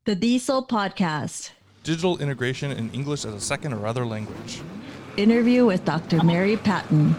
The Diesel Podcast. Digital integration in English as a second or other language. Interview with Dr. Mary Patton.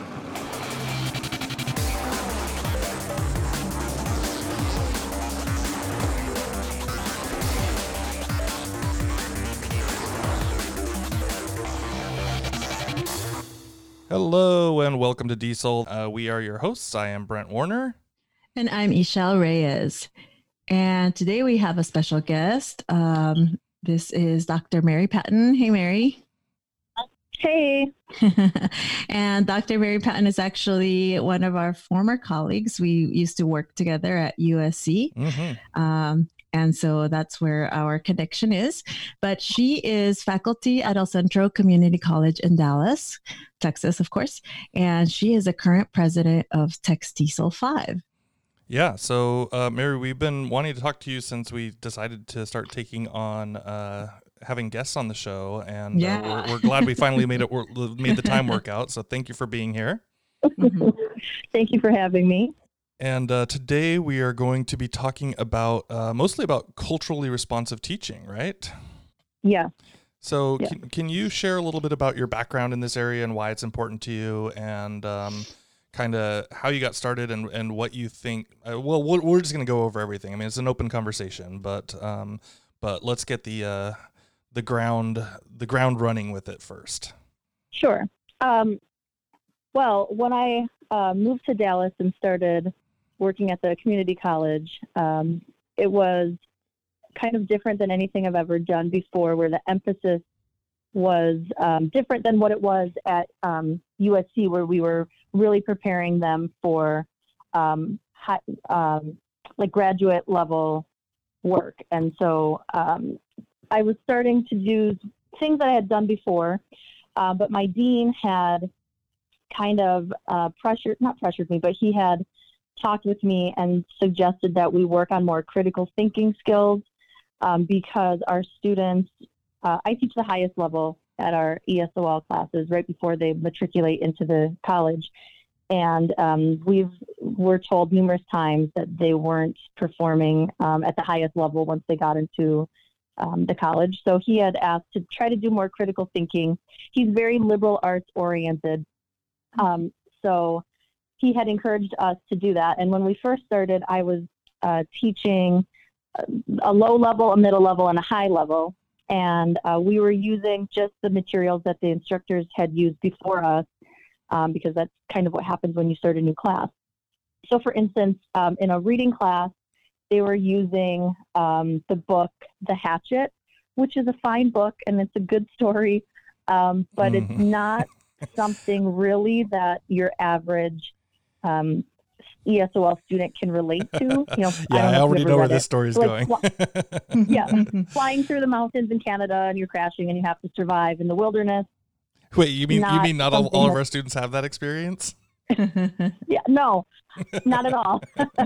Hello and welcome to Diesel. We are your hosts. I am Brent Warner. And I'm Ishel Reyes. And today we have a special guest. This is Dr. Mary Patton. Hey, Mary. Hey. And Dr. Mary Patton is actually one of our former colleagues. We used to work together at USC. Mm-hmm. And so that's where our connection is. But she is faculty at El Centro Community College in Dallas, Texas, of course. And she is a current president of TextDiesel 5. Yeah. So, Mary, we've been wanting to talk to you since we decided to start taking on having guests on the show. And we're glad we finally made the time work out. So thank you for being here. Thank you for having me. And today we are going to be talking about mostly about culturally responsive teaching, right? Yeah. So can you share a little bit about your background in this area and why it's important to you, and kind of how you got started and what you think? We're just going to go over everything. I mean, it's an open conversation, but let's get the ground running with it first. Sure. Well, when I moved to Dallas and started working at the community college, it was kind of different than anything I've ever done before, where the emphasis was different than what it was at USC, where we were really preparing them for graduate level work. And so I was starting to do things that I had done before, but my dean had kind of not pressured me, but he had talked with me and suggested that we work on more critical thinking skills because our students, I teach the highest level at our ESOL classes right before they matriculate into the college. And we're told numerous times that they weren't performing at the highest level once they got into the college. So he had asked to try to do more critical thinking. He's very liberal arts oriented. So he had encouraged us to do that. And when we first started, I was teaching a low level, a middle level, and a high level. And we were using just the materials that the instructors had used before us, because that's kind of what happens when you start a new class. So for instance, in a reading class, they were using the book, The Hatchet, which is a fine book and it's a good story, but it's not something really that your average ESOL student can relate to. I already know where this story is going. Flying through the mountains in Canada and you're crashing and you have to survive in the wilderness. Wait, you mean not all of our students have that experience? Yeah, no, not at all.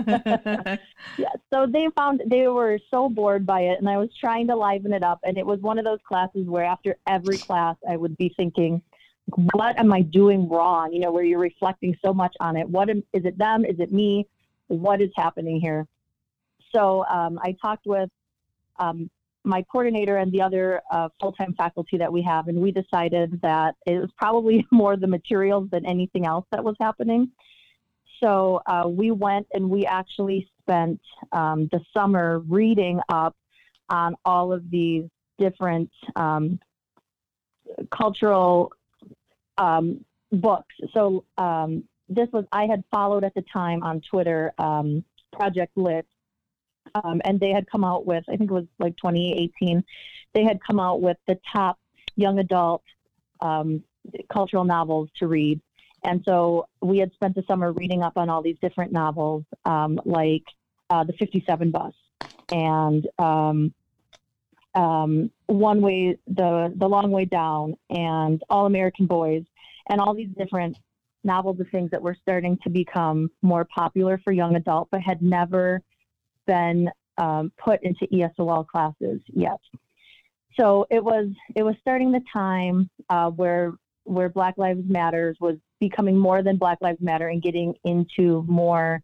So they were so bored by it, and I was trying to liven it up. And it was one of those classes where after every class, I would be thinking, what am I doing wrong? Where you're reflecting so much on it. Is it them? Is it me? What is happening here? So I talked with my coordinator and the other full-time faculty that we have, and we decided that it was probably more the materials than anything else that was happening. So we went and we actually spent the summer reading up on all of these different cultural books. So I had followed at the time on Twitter Project Lit, and they had come out with, I think it was like 2018, they had come out with the top young adult cultural novels to read. And so we had spent the summer reading up on all these different novels, like The 57 Bus and One Way, The Long Way Down, and All American Boys, and all these different novels of things that were starting to become more popular for young adult, but had never been put into ESOL classes yet. So it was starting the time where Black Lives Matter was becoming more than Black Lives Matter and getting into more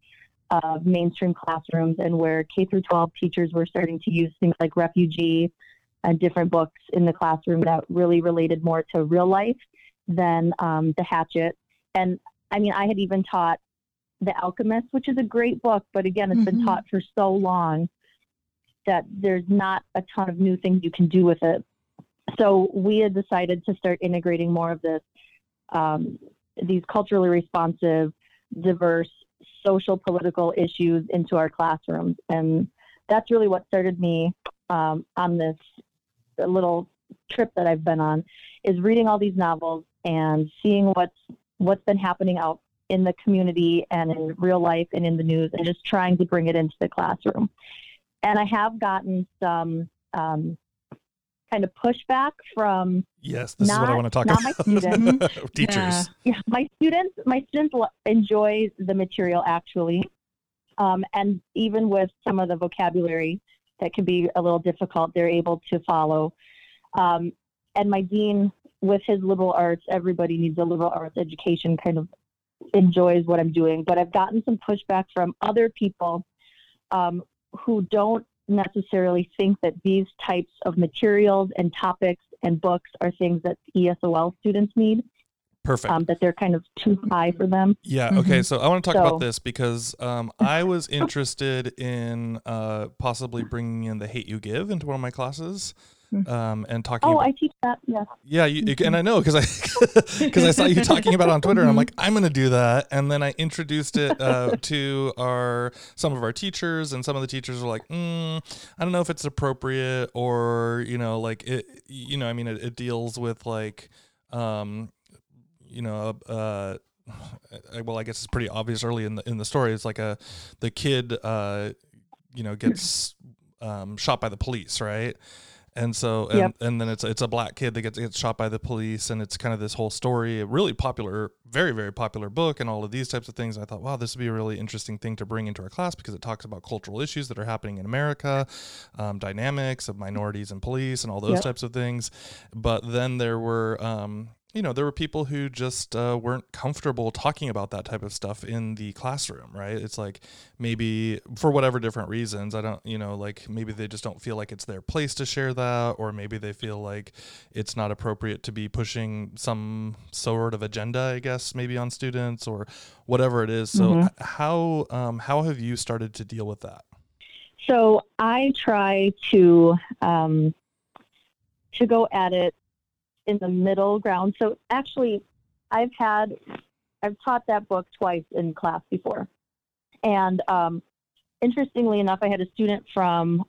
of mainstream classrooms, and where K through 12 teachers were starting to use things like Refugee and different books in the classroom that really related more to real life than the Hatchet. And I mean, I had even taught The Alchemist, which is a great book, but again, it's been taught for so long that there's not a ton of new things you can do with it. So we had decided to start integrating more of this, these culturally responsive, diverse, social, political issues into our classrooms. And that's really what started me on this little trip that I've been on, is reading all these novels and seeing what's been happening out in the community and in real life and in the news, and just trying to bring it into the classroom. And I have gotten some kind of pushback from this is what I want to talk about. My students. Teachers. Yeah, my students enjoy the material, actually, and even with some of the vocabulary that can be a little difficult, they're able to follow. And my dean, with his liberal arts, everybody needs a liberal arts education, kind of enjoys what I'm doing. But I've gotten some pushback from other people who don't necessarily think that these types of materials and topics and books are things that ESOL students need. Perfect. That they're kind of too high for them. Yeah. Okay. So I want to talk about this because I was interested in possibly bringing in The Hate U Give into one of my classes. And talking. Oh, I teach that. Yes. Yeah, and I know because I saw you talking about it on Twitter, and I'm like, I'm going to do that. And then I introduced it to some of our teachers, and some of the teachers were like, I don't know if it's appropriate, or like it. I mean, it deals with like, well, I guess it's pretty obvious early in the story. It's like the kid, gets shot by the police, right? And so, and then it's a black kid that gets shot by the police, and it's kind of this whole story, a really popular, very, very popular book, and all of these types of things. And I thought, wow, this would be a really interesting thing to bring into our class because it talks about cultural issues that are happening in America, dynamics of minorities and police, and all those types of things. But then there were, there were people who just weren't comfortable talking about that type of stuff in the classroom, right? It's like maybe for whatever different reasons, I don't, like maybe they just don't feel like it's their place to share that, or maybe they feel like it's not appropriate to be pushing some sort of agenda, I guess, maybe on students or whatever it is. So how have you started to deal with that? So I try to go at it in the middle ground. So actually, I've taught that book twice in class before. And interestingly enough, I had a student from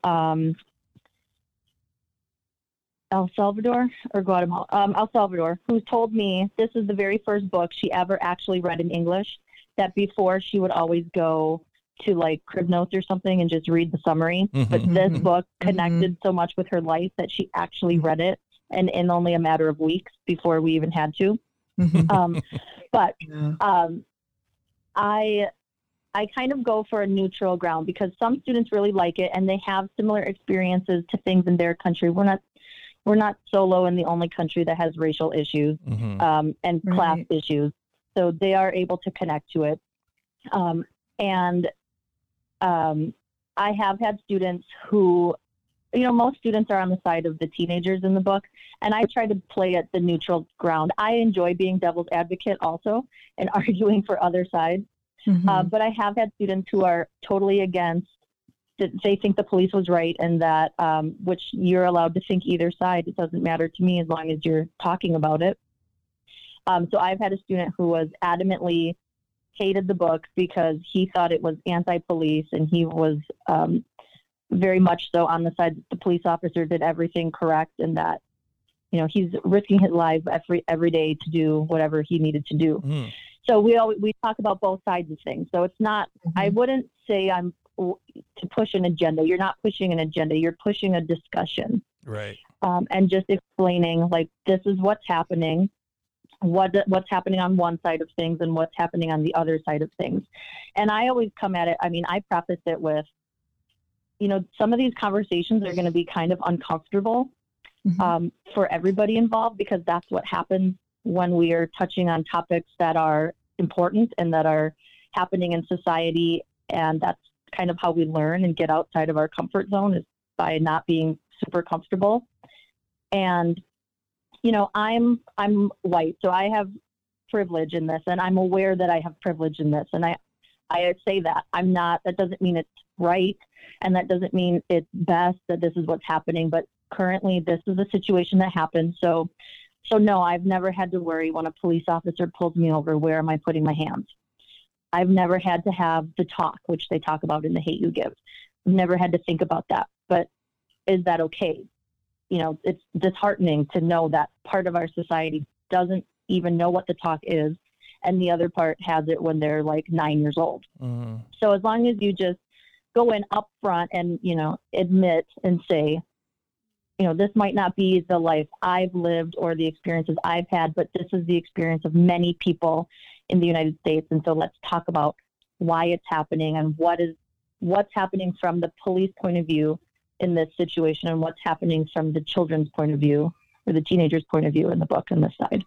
El Salvador or Guatemala, El Salvador, who told me this is the very first book she ever actually read in English, that before she would always go to like Crib Notes or something and just read the summary. But this book connected so much with her life that she actually read it, and in only a matter of weeks before we even had to. I kind of go for a neutral ground because some students really like it and they have similar experiences to things in their country. We're not solo in the only country that has racial issues and class issues. So they are able to connect to it. I have had students who, most students are on the side of the teenagers in the book, and I try to play at the neutral ground. I enjoy being devil's advocate also and arguing for other sides. But I have had students who are totally against, they think the police was right, and that, which you're allowed to think either side. It doesn't matter to me as long as you're talking about it. So I've had a student who was adamantly hated the book because he thought it was anti-police, and he was very much so on the side that the police officer did everything correct, and that, he's risking his life every day to do whatever he needed to do. So we talk about both sides of things. So it's not, I wouldn't say I'm to push an agenda. You're not pushing an agenda. You're pushing a discussion. Right. And just explaining, like, this is what's happening, what's happening on one side of things and what's happening on the other side of things. And I always come at it, I preface it with, some of these conversations are going to be kind of uncomfortable for everybody involved, because that's what happens when we are touching on topics that are important and that are happening in society And that's kind of how we learn and get outside of our comfort zone, is by not being super comfortable. And, you know, I'm white, so I have privilege in this, and I'm aware that I have privilege in this. And I say that I'm not, that doesn't mean it's right. And that doesn't mean it's best that this is what's happening, but currently this is a situation that happened. So no, I've never had to worry when a police officer pulls me over, where am I putting my hands? I've never had to have the talk, which they talk about in the Hate U Give. I've never had to think about that, but is that okay? You know, it's disheartening to know that part of our society doesn't even know what the talk is, and the other part has it when they're like 9 years old. Mm-hmm. So as long as you just go in up front and, you know, admit and say, you know, this might not be the life I've lived or the experiences I've had, but this is the experience of many people in the United States. And so let's talk about why it's happening and what's happening from the police point of view in this situation, and what's happening from the children's point of view, or the teenagers' point of view in the book on this side.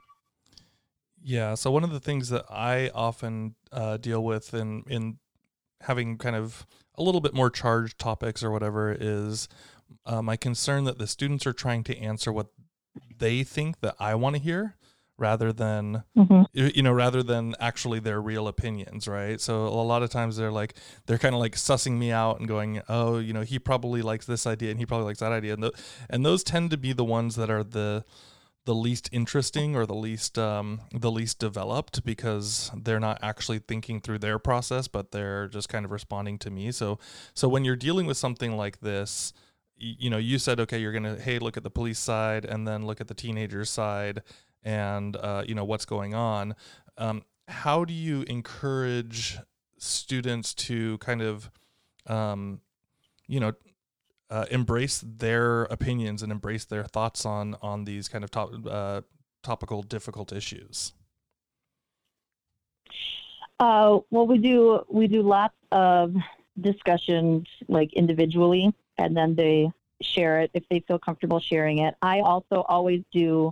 Yeah. So one of the things that I often deal with in having kind of a little bit more charged topics or whatever is my concern that the students are trying to answer what they think that I want to hear, rather than, you know, rather than actually their real opinions. Right. So a lot of times they're kind of like sussing me out and going, oh, you know, he probably likes this idea and he probably likes that idea. And those tend to be the ones that are the least interesting, or the least developed, because they're not actually thinking through their process, but they're just kind of responding to me. So when you're dealing with something like this, you know, you said, okay, you're going to, hey, look at the police side and then look at the teenagers side and, you know, what's going on. How do you encourage students to kind of, you know, embrace their opinions and embrace their thoughts on these kind of topical, difficult issues? Well, we do lots of discussions, like individually, and then they share it if they feel comfortable sharing it. I also always do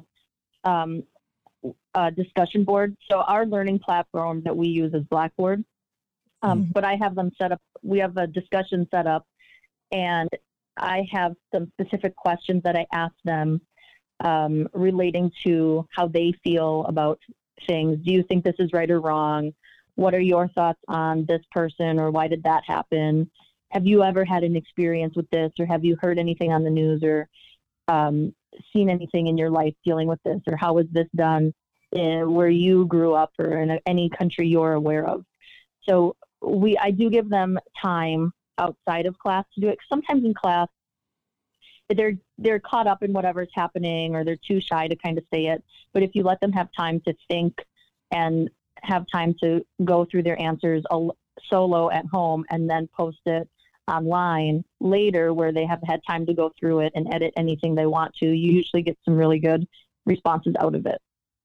a discussion board. So our learning platform that we use is Blackboard, but I have them set up. We have a discussion set up, and I have some specific questions that I ask them relating to how they feel about things. Do you think this is right or wrong? What are your thoughts on this person, or why did that happen? Have you ever had an experience with this, or have you heard anything on the news, or seen anything in your life dealing with this, or how was this done where you grew up, or in any country you're aware of? So I do give them time outside of class to do it. Sometimes in class, they're caught up in whatever's happening, or they're too shy to kind of say it. But if you let them have time to think and have time to go through their answers solo at home and then post it online later, where they have had time to go through it and edit anything they want to, you usually get some really good responses out of it.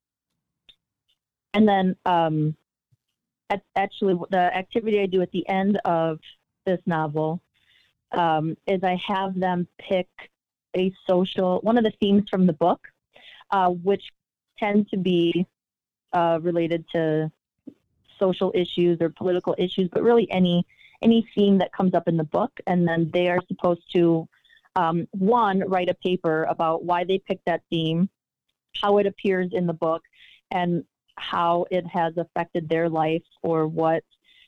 And then actually the activity I do at the end of this novel is I have them pick one of the themes from the book, which tend to be related to social issues or political issues, but really any theme that comes up in the book. And then they are supposed to, write a paper about why they picked that theme, how it appears in the book, and how it has affected their life, or what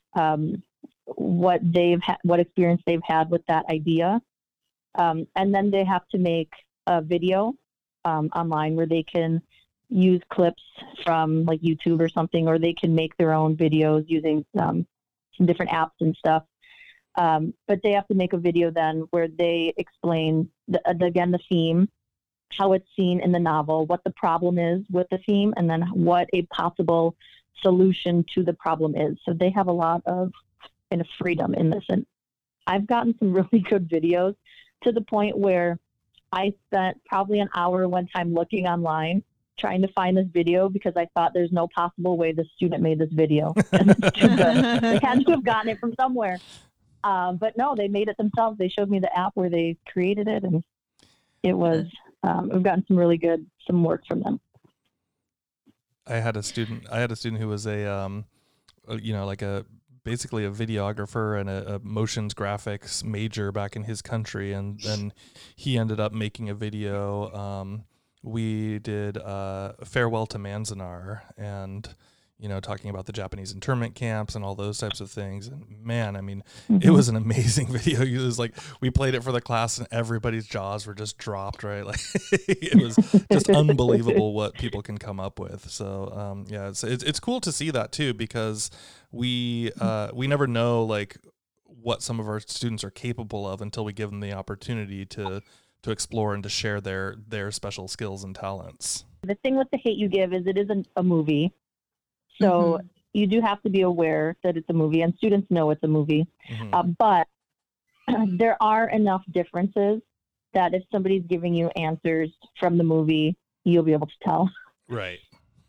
experience they've had with that idea. And then they have to make a video online where they can use clips from like YouTube or something, or they can make their own videos using some different apps and stuff. But they have to make a video then where they explain, the theme, how it's seen in the novel, what the problem is with the theme, and then what a possible solution to the problem is. So they have a lot of kind of freedom in this. And I've gotten some really good videos, to the point where I spent probably an hour one time looking online trying to find this video, because I thought there's no possible way the student made this video. It's too good. They had to have gotten it from somewhere. But no, they made it themselves. They showed me the app where they created it, and it was, we've gotten some work from them. I had a student who was a basically a videographer and a motions graphics major back in his country, and then he ended up making a video. We did Farewell to Manzanar, and talking about the Japanese internment camps and all those types of things. And man, I mean, it was an amazing video. It was like, we played it for the class and everybody's jaws were just dropped, right? Like it was just unbelievable what people can come up with. So yeah, it's cool to see that too, because we never know like what some of our students are capable of until we give them the opportunity to explore and to share their special skills and talents. The thing with The Hate U Give is it isn't a movie. So you do have to be aware that it's a movie, and students know it's a movie. But there are enough differences that if somebody's giving you answers from the movie, you'll be able to tell. Right.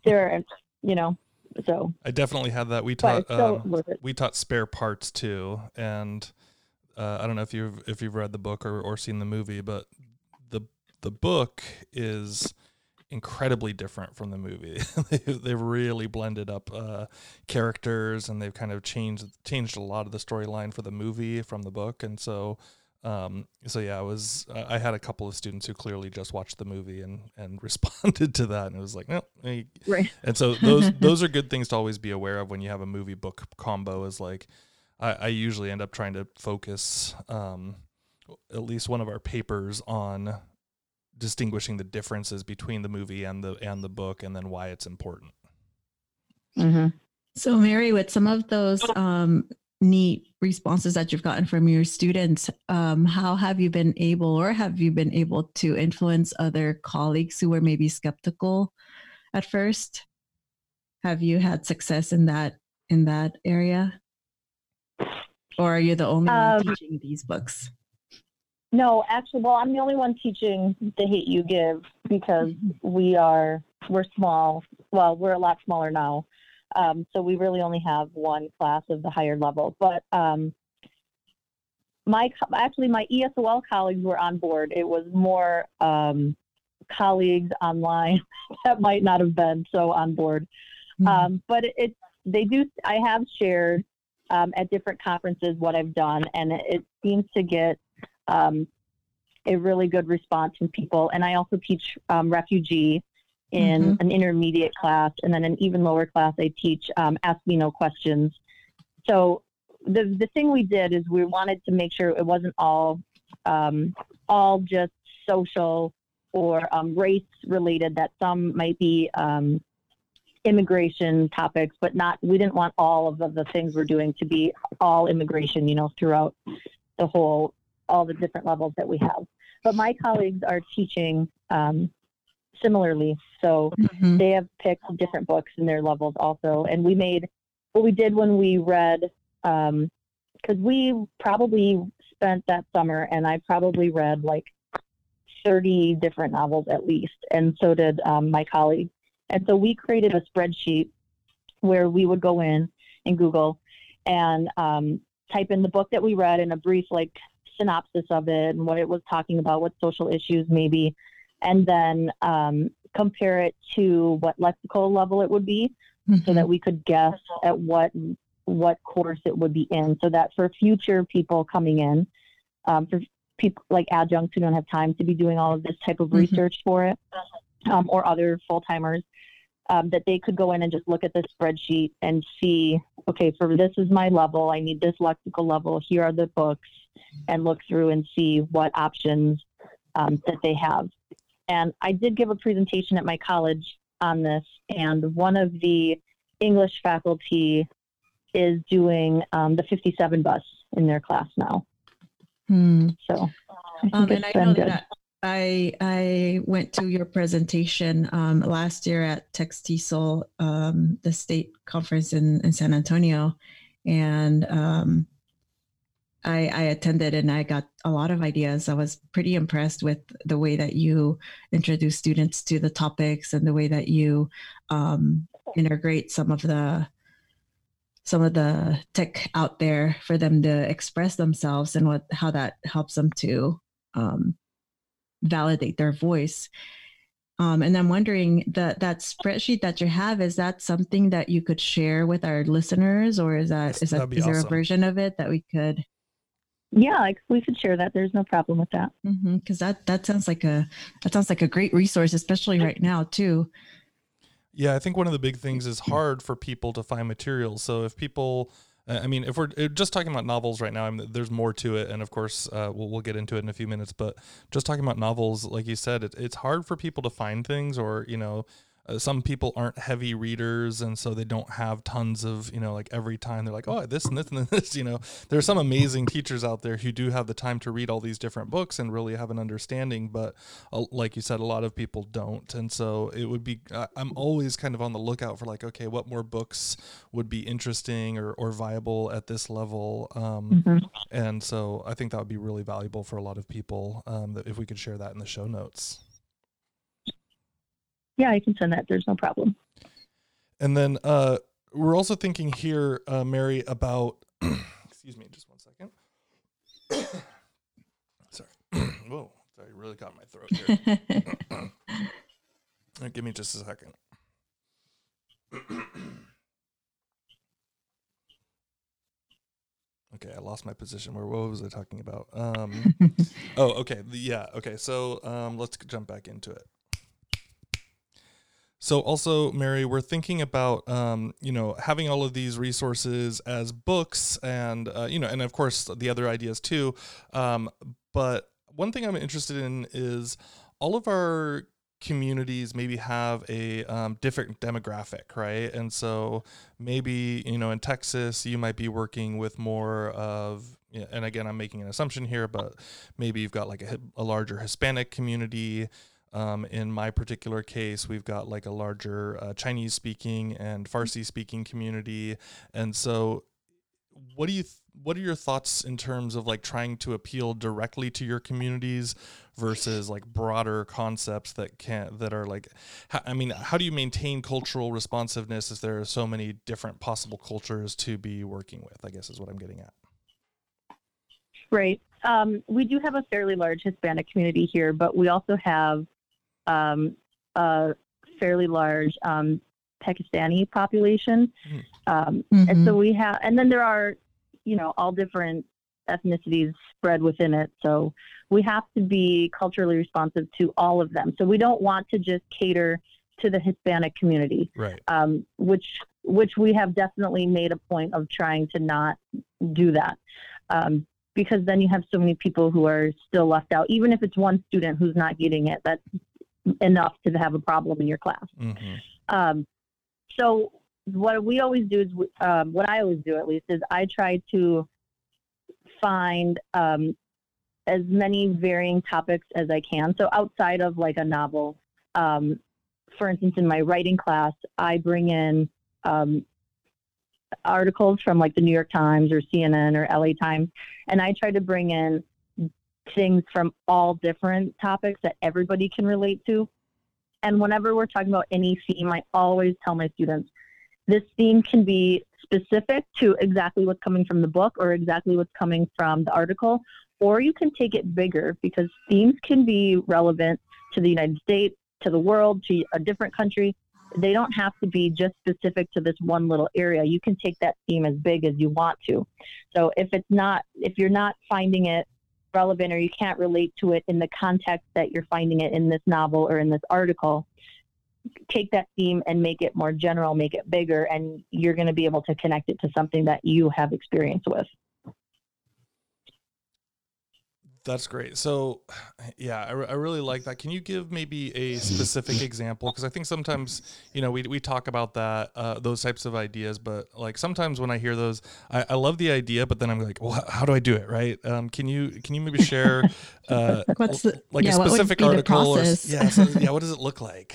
So. I definitely had that. We taught spare parts too, and I don't know if you've read the book or seen the movie, but the book is incredibly different from the movie. They've really blended up characters, and they've kind of changed a lot of the storyline for the movie from the book. And so yeah, I had a couple of students who clearly just watched the movie and responded to that, and it was like, no, right. And so those are good things to always be aware of when you have a movie book combo. Is like, I usually end up trying to focus at least one of our papers on distinguishing the differences between the movie and the book, and then why it's important. So Mary, with some of those neat responses that you've gotten from your students, how have you been able to influence other colleagues who were maybe skeptical at first? Have you had success in that area, or are you the only one teaching these books? No, actually, well, I'm the only one teaching The Hate U Give, because we're small. Well, we're a lot smaller now. So we really only have one class of the higher level. But my ESOL colleagues were on board. It was more colleagues online that might not have been so on board. But I have shared at different conferences what I've done, and it seems to get a really good response from people. And I also teach refugee in an intermediate class, and then an even lower class I teach Ask Me No Questions. So the thing we did is we wanted to make sure it wasn't all just social or race related, that some might be immigration topics, but we didn't want all of the things we're doing to be all immigration, throughout all the different levels that we have. But my colleagues are teaching similarly. So they have picked different books in their levels also. And we made what we did when we read, because we probably spent that summer, and I probably read like 30 different novels at least. And so did my colleague. And so we created a spreadsheet where we would go in and Google and type in the book that we read and a brief synopsis of it and what it was talking about, what social issues maybe, and then compare it to what lexical level it would be, so that we could guess at what course it would be in, so that for future people coming in, for people like adjuncts who don't have time to be doing all of this type of research for it, or other full-timers, that they could go in and just look at this spreadsheet and see, okay, for this is my level, I need this lexical level, here are the books, and look through and see what options that they have. And I did give a presentation at my college on this, and one of the English faculty is doing the 57 bus in their class now. So and I know that I went to your presentation last year at TexTESOL, the state conference in San Antonio, and I attended, and I got a lot of ideas. I was pretty impressed with the way that you introduce students to the topics and the way that you integrate some of the tech out there for them to express themselves, and how that helps them to validate their voice. And I'm wondering that spreadsheet that you have, is that something that you could share with our listeners, or is there a version of it that we could? Yeah, we could share that. There's no problem with that. Because that sounds like a great resource, especially right now too. Yeah, I think one of the big things is hard for people to find materials. So if people, I mean, if we're just talking about novels right now, there's more to it. And of course, we'll get into it in a few minutes, but just talking about novels, like you said, it's hard for people to find things, or, some people aren't heavy readers, and so they don't have tons of, like every time they're like, oh, this and this and this, there are some amazing teachers out there who do have the time to read all these different books and really have an understanding, but like you said, a lot of people don't. And so it would be, I'm always kind of on the lookout for like, okay, what more books would be interesting or viable at this level. And so I think that would be really valuable for a lot of people, if we could share that in the show notes. Yeah, I can send that. There's no problem. And then we're also thinking here, Mary, about, excuse me, just 1 second. Sorry. Whoa, sorry, really caught my throat here. Give me just a second. Okay, I lost my position. What was I talking about? Okay. Okay. So let's jump back into it. So also, Mary, we're thinking about, having all of these resources as books and, and of course the other ideas too. But one thing I'm interested in is all of our communities maybe have a different demographic, right? And so maybe, in Texas, you might be working with more of, and again, I'm making an assumption here, but maybe you've got like a larger Hispanic community. In my particular case, we've got like a larger Chinese speaking and Farsi speaking community. And so what are your thoughts in terms of like trying to appeal directly to your communities versus like broader concepts that are like, how do you maintain cultural responsiveness as there are so many different possible cultures to be working with, I guess is what I'm getting at. Right. We do have a fairly large Hispanic community here, but we also have a fairly large Pakistani population. And so we have, and then there are, all different ethnicities spread within it. So we have to be culturally responsive to all of them. So we don't want to just cater to the Hispanic community, right? Which we have definitely made a point of trying to not do that. Because then you have so many people who are still left out. Even if it's one student who's not getting it, that's enough to have a problem in your class. So what we always do is, what I always do at least, is I try to find as many varying topics as I can. So outside of like a novel, for instance, in my writing class, I bring in articles from like the New York Times or CNN or LA Times, and I try to bring in things from all different topics that everybody can relate to. And whenever we're talking about any theme, I always tell my students, this theme can be specific to exactly what's coming from the book or exactly what's coming from the article, or you can take it bigger, because themes can be relevant to the United States, to the world, to a different country. They don't have to be just specific to this one little area. You can take that theme as big as you want to. So if you're not finding it relevant, or you can't relate to it in the context that you're finding it in this novel or in this article, take that theme and make it more general, make it bigger, and you're going to be able to connect it to something that you have experience with. That's great. So, yeah, I really like that. Can you give maybe a specific example? Because I think sometimes, we talk about that, those types of ideas, but like sometimes when I hear those, I love the idea, but then I'm like, well, how do I do it? Right? Can you maybe share a specific article? What does it look like?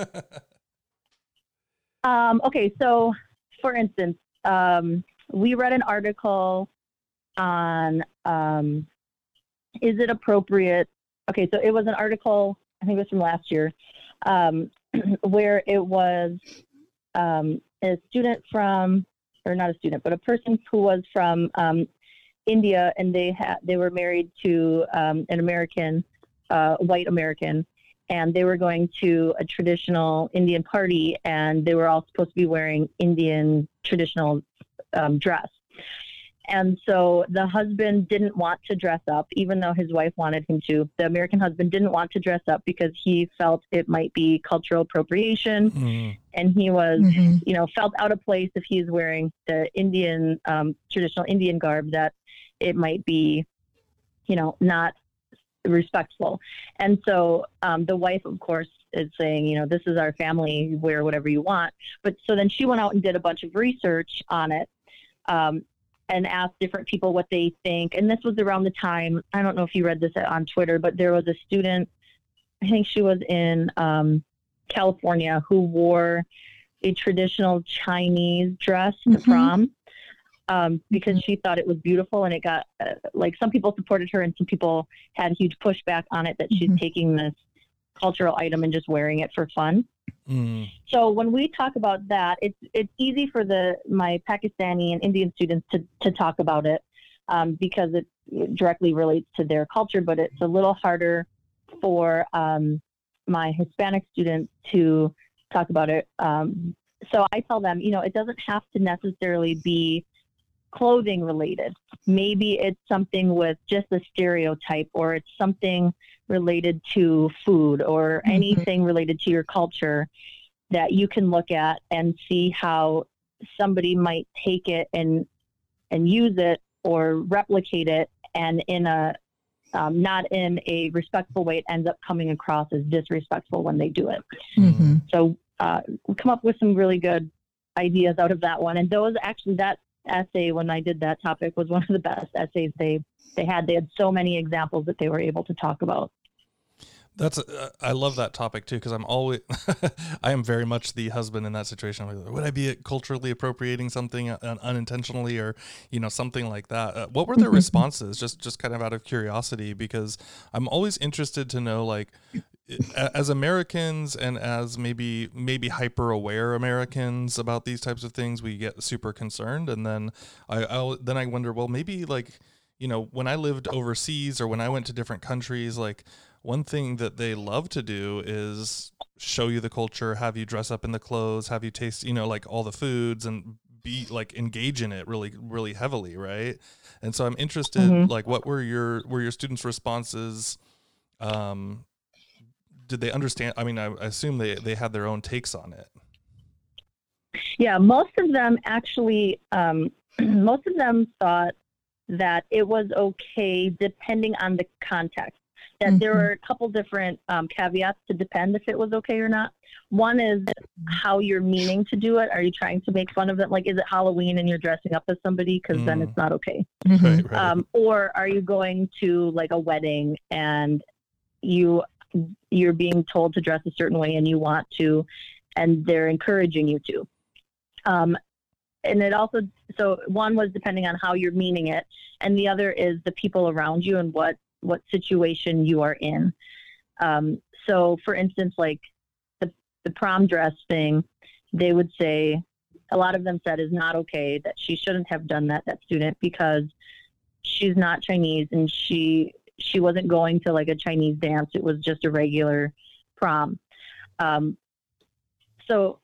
Okay, so for instance, we read an article on. Is it appropriate? Okay, so it was an article, I think it was from last year, where it was a student from, or not a student, but a person who was from India, and they were married to an American, white American, and they were going to a traditional Indian party, and they were all supposed to be wearing Indian traditional dress. And so the husband didn't want to dress up, even though his wife wanted him to. The American husband didn't want to dress up because he felt it might be cultural appropriation. And he was, felt out of place if he's wearing the Indian, traditional Indian garb, that it might be, not respectful. And so the wife, of course, is saying, this is our family, wear whatever you want. But so then she went out and did a bunch of research on it. And asked different people what they think. And this was around the time, I don't know if you read this on Twitter, but there was a student, I think she was in California, who wore a traditional Chinese dress to prom because she thought it was beautiful. And it got, some people supported her and some people had huge pushback on it, that she's taking this cultural item and just wearing it for fun. So when we talk about that, it's easy for my Pakistani and Indian students to talk about it because it directly relates to their culture, but it's a little harder for my Hispanic students to talk about it. So I tell them, it doesn't have to necessarily be clothing related. Maybe it's something with just a stereotype, or it's something related to food, or anything related to your culture that you can look at and see how somebody might take it and use it or replicate it, and in a not in a respectful way, it ends up coming across as disrespectful when they do it. So we come up with some really good ideas out of that one. And that essay, when I did that topic, was one of the best essays they had. They had so many examples that they were able to talk about. I love that topic too, because I'm always, I am very much the husband in that situation. I'm like, would I be culturally appropriating something unintentionally, or, something like that? What were their responses? Just kind of out of curiosity, because I'm always interested to know, like, as Americans and as maybe hyper aware Americans about these types of things, we get super concerned. And then I wonder, well, maybe when I lived overseas or when I went to different countries, like, one thing that they love to do is show you the culture, have you dress up in the clothes, have you taste, all the foods, and be engage in it really, really heavily. Right. And so I'm interested, what were your students' responses? Did they understand? I mean, I assume they had their own takes on it. Yeah. Most of them actually, most of them thought that it was okay, depending on the context. That there were a couple different caveats to depend if it was okay or not. One is how you're meaning to do it. Are you trying to make fun of it? Like, is it Halloween and you're dressing up as somebody? Because then it's not okay. Right. Or are you going to a wedding and you're being told to dress a certain way and you want to, and they're encouraging you to. And it also, so one was depending on how you're meaning it, and the other is the people around you and what situation you are in. So for instance, the prom dress thing, they would say, a lot of them said is not okay, that she shouldn't have done that student, because she's not Chinese and she wasn't going to a Chinese dance. It was just a regular prom. So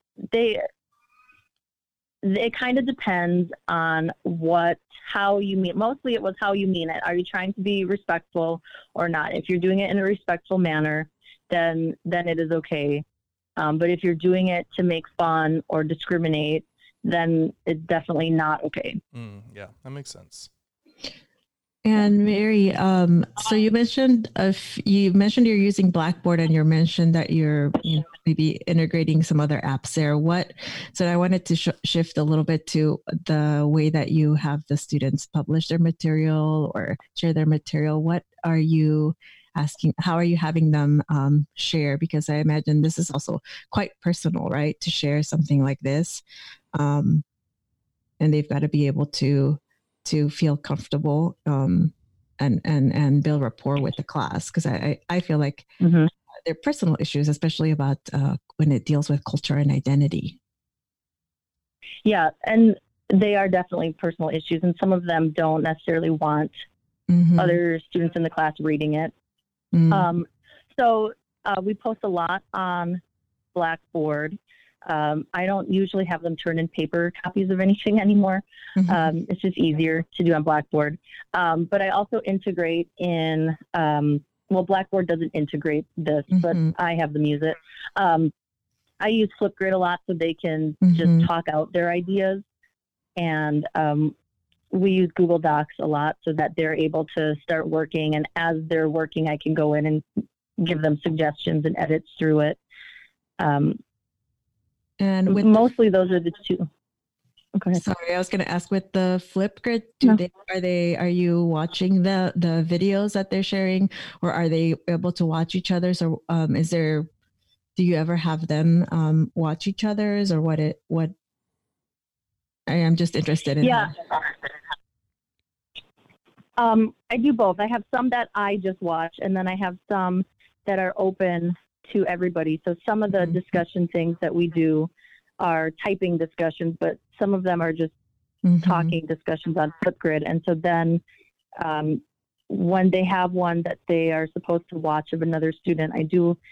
it kind of depends on how you mean. Mostly it was how you mean it. Are you trying to be respectful or not? If you're doing it in a respectful manner, then it is okay. But if you're doing it to make fun or discriminate, then it's definitely not okay. Yeah, that makes sense. And Mary, so you mentioned you're using Blackboard, and you mentioned that you're maybe integrating some other apps there. So I wanted to shift a little bit to the way that you have the students publish their material or share their material. What are you asking? How are you having them share? Because I imagine this is also quite personal, right? To share something like this, and they've got to be able to feel comfortable and build rapport with the class, because I feel like they're personal issues, especially about when it deals with culture and identity. Yeah, and they are definitely personal issues, and some of them don't necessarily want other students in the class reading it. So We post a lot on Blackboard. I don't usually have them turn in paper copies of anything anymore. Mhm. It's just easier to do on Blackboard. But I also integrate in, well, Blackboard doesn't integrate this, but Mhm. I have them use it. I use Flipgrid a lot so they can Mhm. just talk out their ideas. And we use Google Docs a lot so that they're able to start working. And as they're working, I can go in and give them suggestions and edits through it. And with Mostly those are the two. Okay. sorry, I was going to ask, with the Flipgrid, No. are you watching the videos that they're sharing, or are they able to watch each other's, or do you ever have them watch each other's, or what I am just interested in? Yeah. I do both. I have some that I just watch, and then I have some that are open to everybody. So some of the Mhm. discussion things that we do are typing discussions, but some of them are just Mhm. talking discussions on Flipgrid. And so then when they have one that they are supposed to watch of another student, I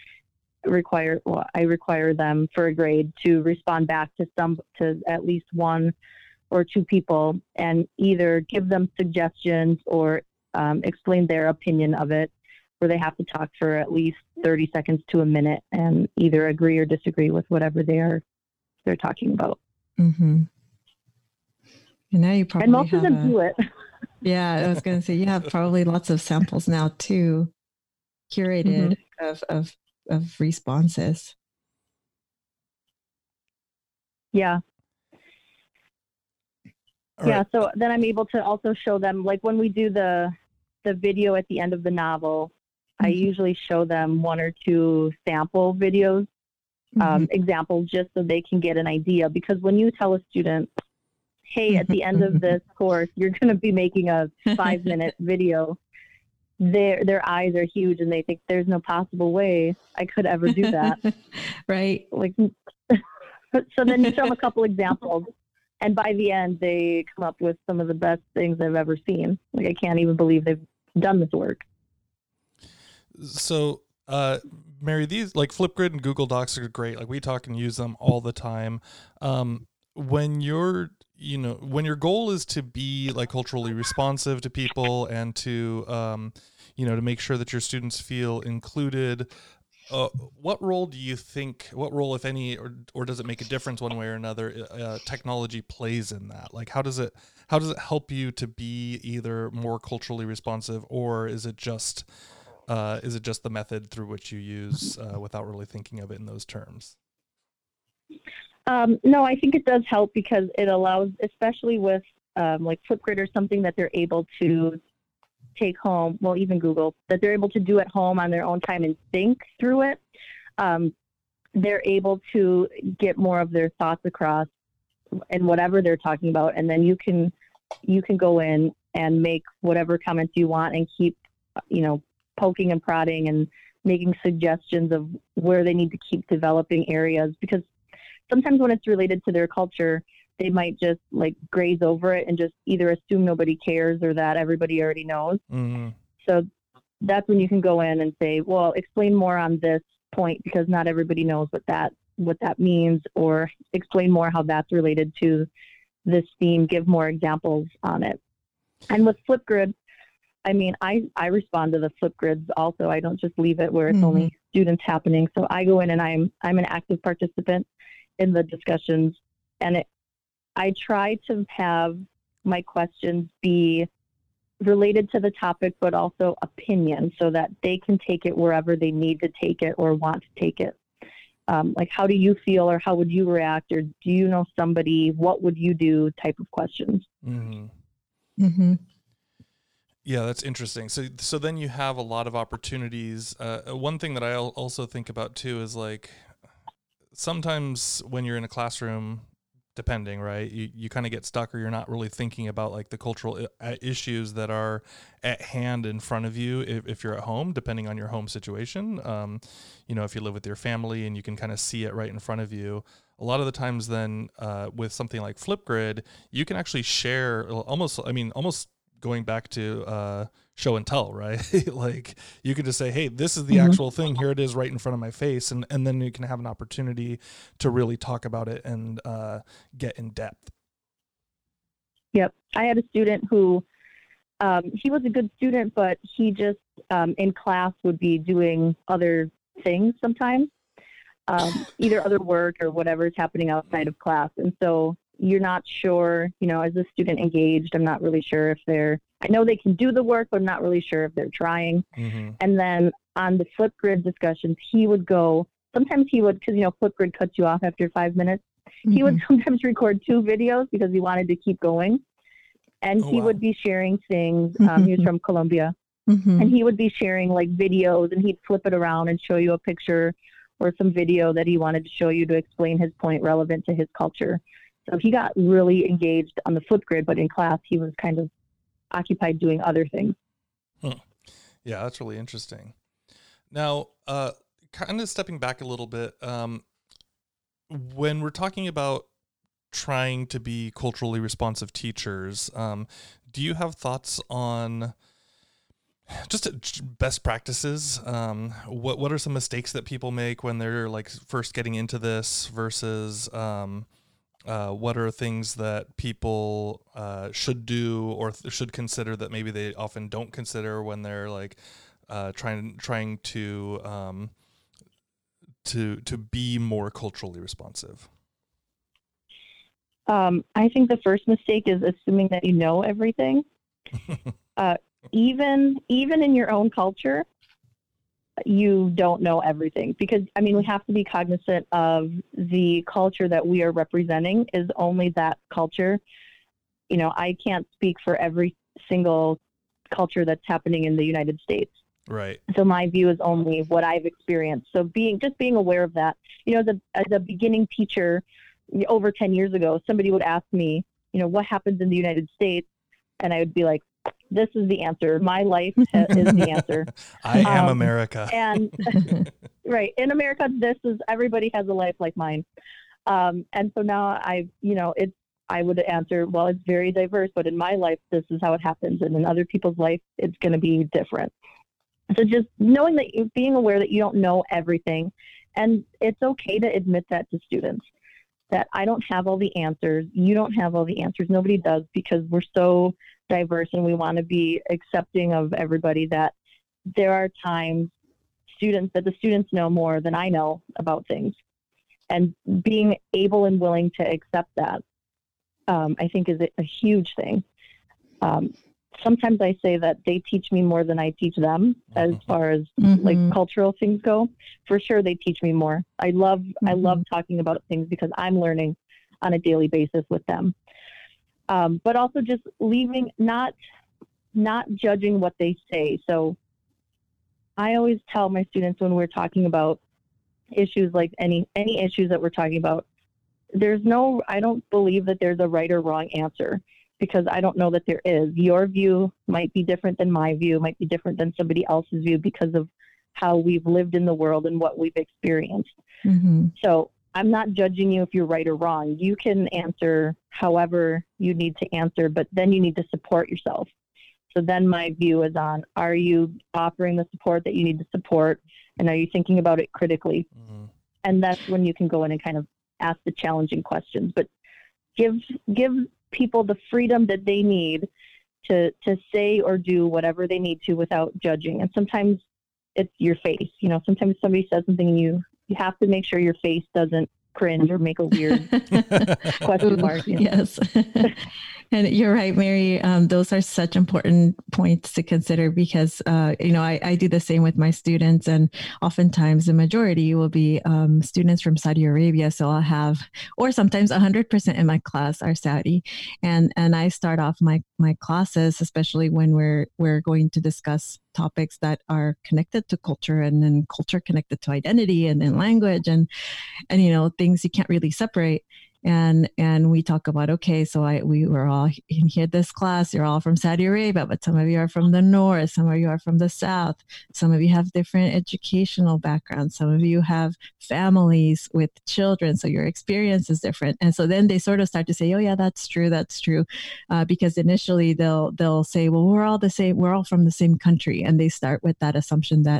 require them for a grade to respond back to at least one or two people and either give them suggestions or explain their opinion of it, where they have to talk for at least 30 seconds to a minute and either agree or disagree with whatever they're talking about. Mm-hmm. And now you probably And most of them do it. Yeah, I was going to say, you have probably lots of samples now too, curated of responses. Yeah. All Yeah. right. So then I'm able to also show them, like when we do the video at the end of the novel, I Mhm. usually show them one or two sample videos, Mhm. examples, just so they can get an idea. Because when you tell a student, hey, at the end of this course, you're going to be making a 5-minute video, their eyes are huge and they think there's no possible way I could ever do that. Right. Like, so then you show them a couple examples, and by the end, they come up with some of the best things I've ever seen. Like, I can't even believe they've done this work. So, Mary, these like Flipgrid and Google Docs are great. Like we talk and use them all the time. When your goal is to be like culturally responsive to people and to, to make sure that your students feel included, what role, if any, or does it make a difference one way or another, technology plays in that? Like, how does it help you to be either more culturally responsive, or is it just the method through which you use without really thinking of it in those terms? No, I think it does help because it allows, especially with like Flipgrid or something that they're able to take home, well, even Google, that they're able to do at home on their own time and think through it. They're able to get more of their thoughts across and whatever they're talking about. And then you can go in and make whatever comments you want and keep, poking and prodding and making suggestions of where they need to keep developing areas, because sometimes when it's related to their culture, they might just like graze over it and just either assume nobody cares or that everybody already knows. Mm-hmm. So that's when you can go in and say, well, explain more on this point because not everybody knows what that means, or explain more how that's related to this theme, give more examples on it. And with Flipgrid, I mean, I respond to the Flipgrids also. I don't just leave it where it's only students happening. So I go in and I'm an active participant in the discussions, and I try to have my questions be related to the topic, but also opinion, so that they can take it wherever they need to take it or want to take it. Like, how do you feel, or how would you react, or do you know somebody, what would you do type of questions. Mm-hmm. Mm-hmm. Yeah, that's interesting. So then you have a lot of opportunities. One thing that I also think about too is like sometimes when you're in a classroom, depending, right, you kind of get stuck, or you're not really thinking about like the cultural issues that are at hand in front of you if you're at home, depending on your home situation. If you live with your family and you can kind of see it right in front of you. A lot of the times then with something like Flipgrid, you can actually share almost going back to show and tell, right? Like you could just say, hey, this is the actual thing. Here it is right in front of my face. And then you can have an opportunity to really talk about it and get in depth. Yep. I had a student who, he was a good student, but he just in class would be doing other things sometimes, either other work or whatever is happening outside of class. And so you're not sure, is the student engaged? I'm not really sure if I know they can do the work, but I'm not really sure if they're trying. Mm-hmm. And then on the Flipgrid discussions, sometimes he would, because, Flipgrid cuts you off after 5 minutes. He would sometimes record 2 videos because he wanted to keep going. And he would be sharing things. He was from Colombia. And he would be sharing like videos, and he'd flip it around and show you a picture or some video that he wanted to show you to explain his point relevant to his culture. So he got really engaged on the Flipgrid, but in class he was kind of occupied doing other things. Yeah, that's really interesting. Now, kind of stepping back a little bit, when we're talking about trying to be culturally responsive teachers, do you have thoughts on just best practices? What are some mistakes that people make when they're like first getting into this versus what are things that people should do or should consider that maybe they often don't consider when they're like trying to be more culturally responsive? I think the first mistake is assuming that you know everything. Even in your own culture, you don't know everything, because we have to be cognizant of the culture that we are representing is only that culture. I can't speak for every single culture that's happening in the United States. Right. So my view is only what I've experienced. So being aware of that, as a beginning teacher over 10 years ago, somebody would ask me, what happens in the United States? And I would be like, this is the answer. My life is the answer. I am America. And right. In America, everybody has a life like mine. And so now I would answer, well, it's very diverse, but in my life, this is how it happens. And in other people's life, it's going to be different. So just knowing that, being aware that you don't know everything, and it's okay to admit that to students, that I don't have all the answers. You don't have all the answers. Nobody does, because we're so diverse and we want to be accepting of everybody, that there are times that the students know more than I know about things. And being able and willing to accept that, I think is a huge thing. Sometimes I say that they teach me more than I teach them as far as like cultural things go. For sure, they teach me more. I love talking about things because I'm learning on a daily basis with them. But also just not judging what they say. So I always tell my students when we're talking about issues, like any issues that we're talking about, I don't believe that there's a right or wrong answer, because I don't know that there is. Your view might be different than my view, might be different than somebody else's view because of how we've lived in the world and what we've experienced. So I'm not judging you if you're right or wrong. You can answer however you need to answer, but then you need to support yourself. So then my view is on, are you offering the support that you need to support? And are you thinking about it critically? And that's when you can go in and kind of ask the challenging questions, but give people the freedom that they need to say or do whatever they need to without judging. And sometimes it's your face. Sometimes somebody says something and you have to make sure your face doesn't cringe or make a weird question mark. Yes. And you're right, Mary. Those are such important points to consider because, I do the same with my students, and oftentimes the majority will be students from Saudi Arabia. So I'll have, or sometimes 100% in my class are Saudi. And I start off my classes, especially when we're going to discuss topics that are connected to culture, and then culture connected to identity, and then language and things you can't really separate. and we talk about, okay, so we were all in here this class, you're all from Saudi Arabia, but some of you are from the north, some of you are from the south, some of you have different educational backgrounds, some of you have families with children, so your experience is different. And so then they sort of start to say, oh yeah, that's true, because initially they'll say, well, we're all the same, we're all from the same country, and they start with that assumption that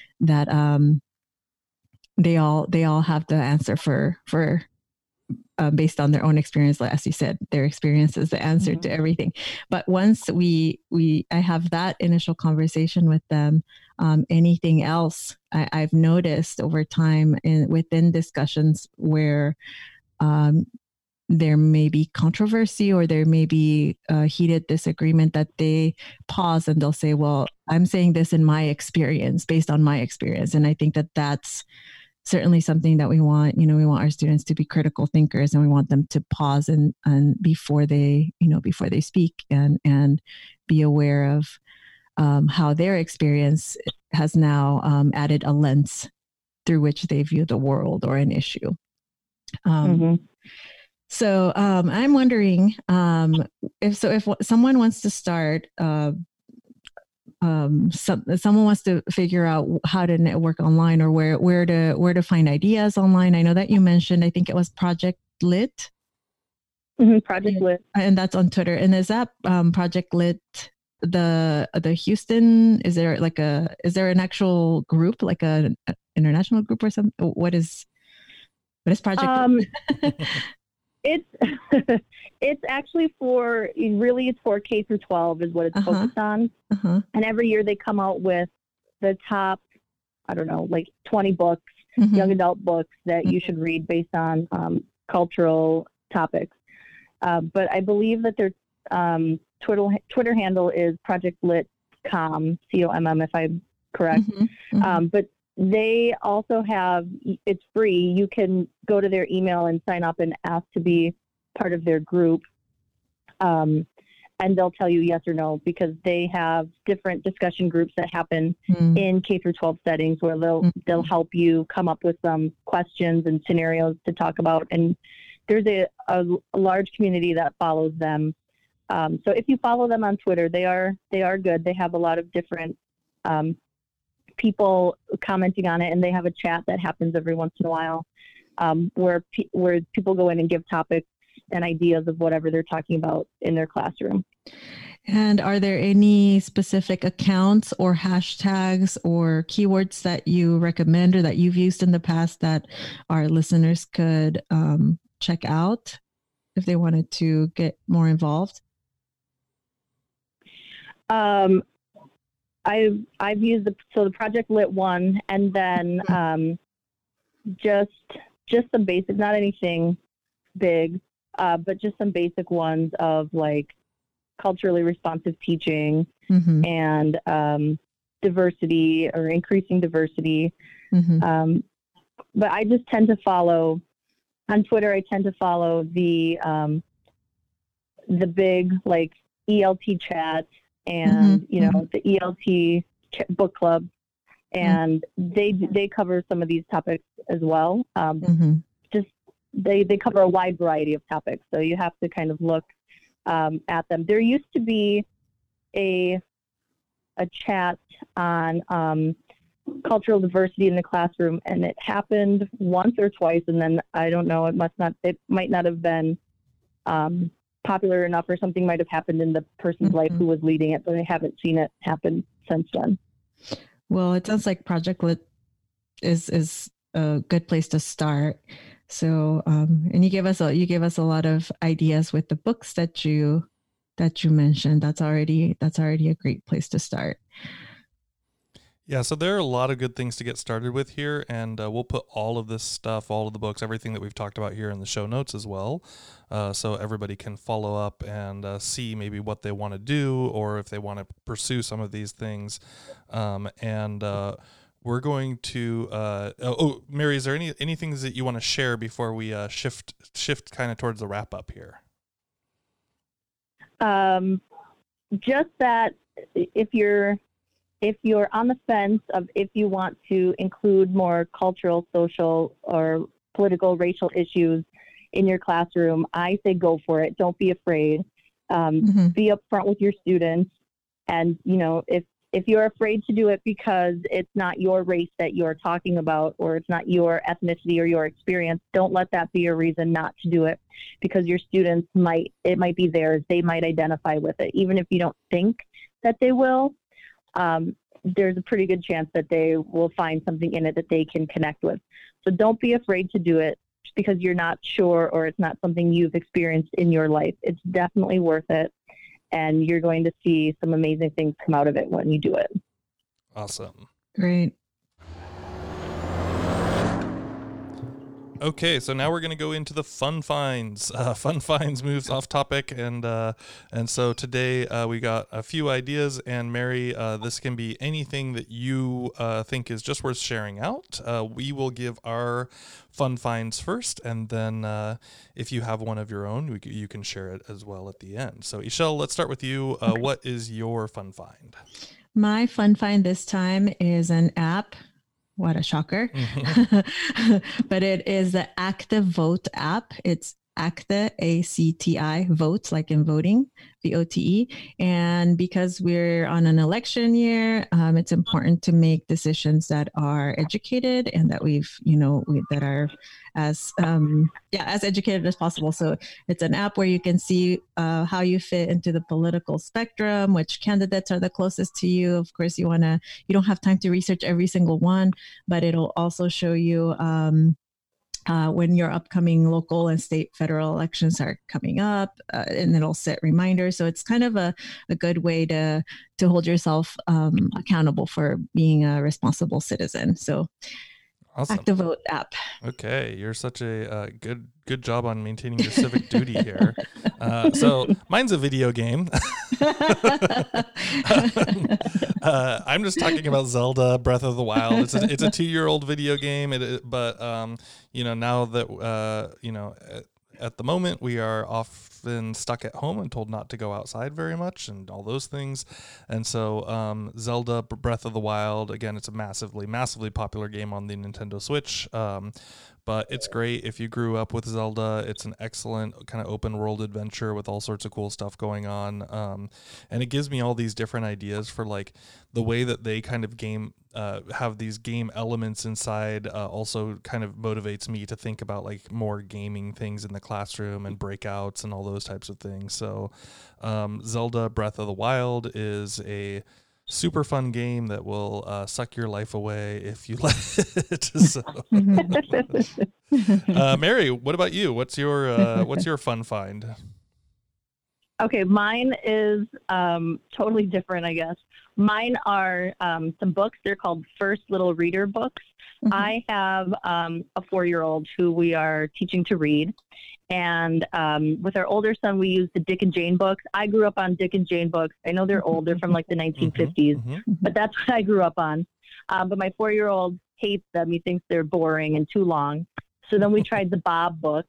they all have the answer for based on their own experience. As you said, their experience is the answer to everything. But once I have that initial conversation with them, anything else I've noticed over time within discussions where there may be controversy or there may be a heated disagreement, that they pause and they'll say, well, I'm saying this in my experience, based on my experience. And I think that that's certainly something that we want. We want our students to be critical thinkers, and we want them to pause and before they speak and be aware of how their experience has now added a lens through which they view the world or an issue. So I'm wondering if someone wants to start, someone wants to figure out how to network online, or where to find ideas online. I know that you mentioned, I think it was Project Lit. Project Lit, and that's on Twitter. And is that Project Lit the Houston? Is there an actual group, like a international group or something? What is Project Lit? It's actually it's for K through 12 is what it's focused on. And every year they come out with the top, I don't know, like 20 books, young adult books that you should read based on cultural topics. But I believe that their Twitter handle is Project Lit COM, COMM, if I'm correct. But they also have, it's free. You can go to their email and sign up and ask to be part of their group. And they'll tell you yes or no, because they have different discussion groups that happen in K through 12 settings, where they'll help you come up with some questions and scenarios to talk about. And there's a large community that follows them. So if you follow them on Twitter, they are good. They have a lot of different people commenting on it, and they have a chat that happens every once in a while, where people go in and give topics and ideas of whatever they're talking about in their classroom. And are there any specific accounts or hashtags or keywords that you recommend or that you've used in the past that our listeners could check out if they wanted to get more involved? I've used the Project Lit one, and then just some basic, not anything big, but just some basic ones of like culturally responsive teaching and diversity, or increasing diversity. But I just tend to follow on Twitter. I tend to follow the big like ELT chat. And the ELT book club, and they cover some of these topics as well. Just they cover a wide variety of topics, so you have to kind of look at them. There used to be a chat on cultural diversity in the classroom, and it happened once or twice, and then I don't know. It might not have been popular enough, or something might have happened in the person's life who was leading it, but I haven't seen it happen since then. Well, it sounds like Project Lit is a good place to start. So, and you gave us a lot of ideas with the books that you mentioned. That's already a great place to start. Yeah, so there are a lot of good things to get started with here, and we'll put all of this stuff, all of the books, everything that we've talked about here in the show notes as well, so everybody can follow up and see maybe what they want to do, or if they want to pursue some of these things. And we're going to Mary, is there any things that you want to share before we shift kind of towards the wrap up here? Just that if you're on the fence of if you want to include more cultural, social, or political, racial issues in your classroom, I say go for it. Don't be afraid. Be upfront with your students. And, if you're afraid to do it because it's not your race that you're talking about, or it's not your ethnicity or your experience, don't let that be a reason not to do it, because your students it might be theirs. They might identify with it. Even if you don't think that they will, there's a pretty good chance that they will find something in it that they can connect with. So don't be afraid to do it just because you're not sure or it's not something you've experienced in your life. It's definitely worth it. And you're going to see some amazing things come out of it when you do it. Awesome. Great. Okay, so now we're going to go into the fun finds. Fun finds moves off topic, and so today we got a few ideas. And Mary, this can be anything that you think is just worth sharing out. We will give our fun finds first, and then if you have one of your own, you can share it as well at the end. So, Ishel, let's start with you. Okay. What is your fun find? My fun find this time is an app. What a shocker. But it is the ActiVote app. It's ACTA, ACTI, vote, like in voting, VOTE. And because we're on an election year, it's important to make decisions that are educated and that that are as educated as possible. So it's an app where you can see how you fit into the political spectrum, which candidates are the closest to you. Of course, you don't have time to research every single one, but it'll also show you when your upcoming local and state federal elections are coming up, and it'll set reminders. So it's kind of a good way to hold yourself accountable for being a responsible citizen. So awesome. ActiVote app. Okay, you're such a good job on maintaining your civic duty here. So mine's a video game. I'm just talking about Zelda Breath of the Wild. It's a 2-year-old video game, but now that at the moment we are often stuck at home and told not to go outside very much and all those things. And so Zelda Breath of the Wild, again, it's a massively popular game on the Nintendo Switch. But it's great if you grew up with Zelda. It's an excellent kind of open world adventure with all sorts of cool stuff going on. And it gives me all these different ideas for like the way that they kind of have these game elements inside. Also kind of motivates me to think about like more gaming things in the classroom and breakouts and all those types of things. So Zelda Breath of the Wild is a super fun game that will suck your life away if you let it. So. Mary, what about you? What's your fun find? Okay, mine is totally different, I guess. Mine are some books. They're called First Little Reader books. I have a 4-year-old who we are teaching to read. And with our older son, we use the Dick and Jane books. I grew up on Dick and Jane books. I know they're old. They're from like the 1950s, but that's what I grew up on. But my 4-year-old hates them. He thinks they're boring and too long. So then we tried the Bob book,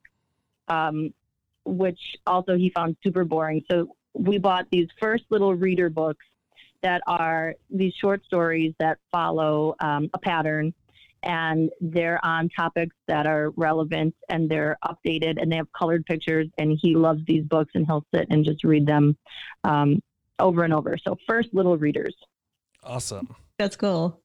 which also he found super boring. So we bought these First Little Reader books that are these short stories that follow a pattern. And they're on topics that are relevant and they're updated and they have colored pictures, and he loves these books and he'll sit and just read them over and over. So First Little Readers. Awesome. That's cool.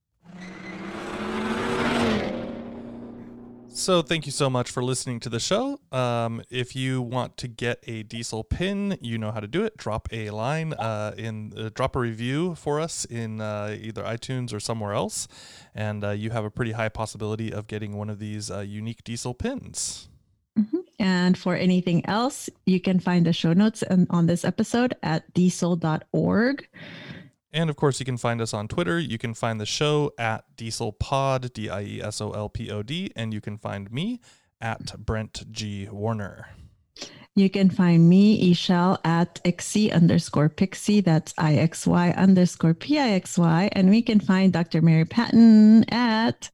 So thank you so much for listening to the show. If you want to get a Diesel pin, you know how to do it. Drop a line drop a review for us in either iTunes or somewhere else, and you have a pretty high possibility of getting one of these unique Diesel pins. And for anything else, you can find the show notes on this episode at diesel.org. And of course, you can find us on Twitter. You can find the show at DieselPod, DieselPod, and you can find me at Brent G. Warner. You can find me, Ishel, at ixy_pixie. That's IXY_PIXY. And we can find Dr. Mary Patton at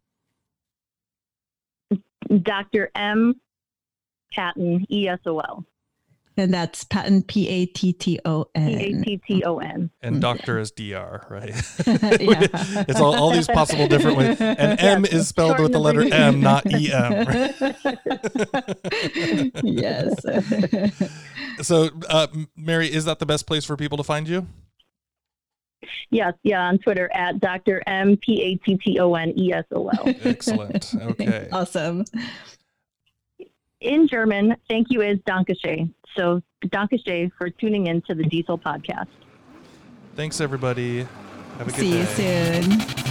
Dr. M. Patton, ESOL. And that's Patton, Patton. Patton. And doctor is DR, right? Yeah. It's all these possible different ways. And M is spelled with the letter M, not EM. Yes. So, Mary, is that the best place for people to find you? Yes, on Twitter at Dr. MPATTONESOL. Excellent. Okay. Awesome. In German, thank you is Dankeschön. So Dankeschön for tuning in to the Diesel podcast. Thanks, everybody. Have a good day. See you soon.